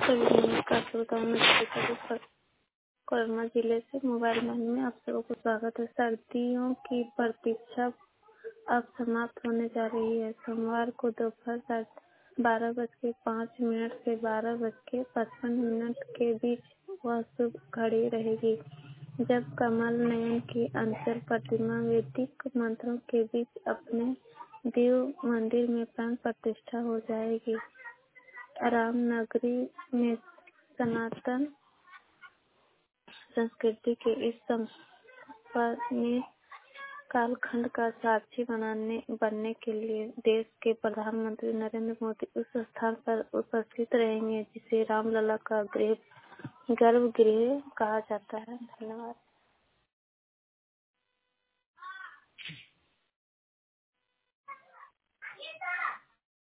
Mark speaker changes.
Speaker 1: नमस्कार श्रोताओं, मैं दीपिका कोडरमा जिले से मोबाइल मन में आप सबों को स्वागत है। सर्दियों की प्रतीक्षा अब समाप्त होने जा रही है। सोमवार को दोपहर 12:05 से 12:55 के बीच वह शुभ घड़ी रहेगी, जब कमल नयन की अंचल प्रतिमा वैदिक मंत्रों के बीच अपने दिव्य मंदिर में प्राण प्रतिष्ठा हो जाएगी। रामनगरी में सनातन संस्कृति के इस संपन्न कालखंड का साक्षी बनने के लिए देश के प्रधानमंत्री नरेंद्र मोदी उस स्थान पर उपस्थित रहेंगे जिसे रामलला का गर्भगृह कहा जाता है। धन्यवाद।